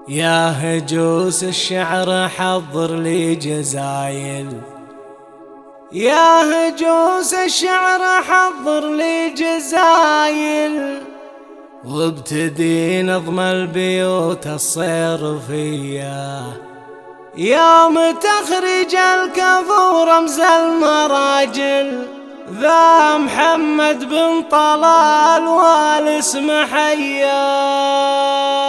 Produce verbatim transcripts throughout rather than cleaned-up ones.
يا هجوس الشعر حضر لي جزايل، يا هجوس الشعر حضر لي جزايل، وابتدي نظم البيوت الصيرفية. يوم تخرج الكفو رمز المراجل، ذا محمد بن طلال والاسم حيا.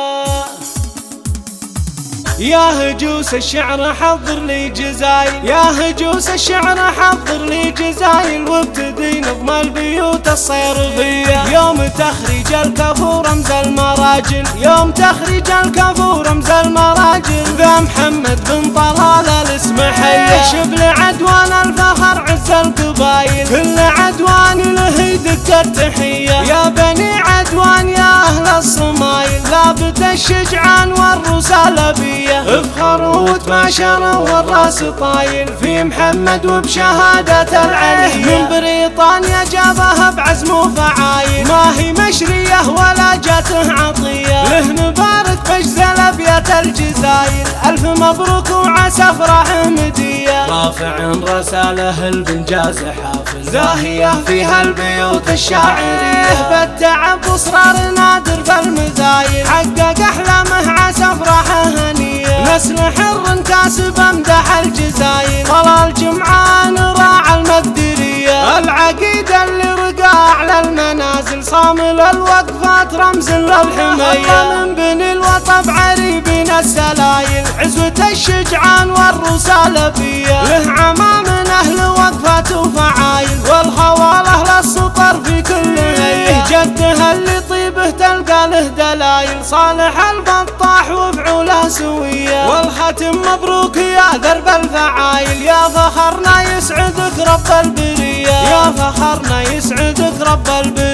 يا هجوس الشعر حضر لي جزايل، يا هجوس الشعر حضر لي جزايل، وابتدي نظم البيوت الصيرفية. يوم تخرج الكفو رمز المراجل، يوم تخرج الكفو رمز المراجل، ذا محمد بن طلال الاسم حيا. شبل عدوان الفخر عز القبايل، كل عدوان له يدق التحية. يا بني عدوان يا أهل الصمايل، لابد الشجعان والرسالة بيا. افخروا وتباشروا والراس طايل في محمد وبشهادة العلي. من بريطانيا جابها بعزم وفعايل، ما هي مشرية ولا جاته عطية. له نبارك بجزل ابيات الجزايل، الف مبروك وعسى افراح مدية. رافع رساله البنجاز حافل، زاهية فيها البيوت الشاعرية. بالتعب واصرار نادر بالمذايل، حقق احلامه عسى افراحه هنية. نسل حر كاسب امدح الجزايل، طلال جمعان راعى المقدرية. العقيدة اللي رقى اعلى المنازل، صامل الوقفات رمز للحمية. من بني الوطب عريبين السلايل، عزوة الشجعان والرسالة بيا. له عمام من اهل وقفات وفعايل، والخواله للسطر في كل هيه. جده اللي طيبه تلقى له دلايل، صالح البطاح وفعوله سوية. والختم مبروك يا درب الفعايل، يا فخرنا يسعدك رب البرية، يا فخرنا يسعدك رب البرية.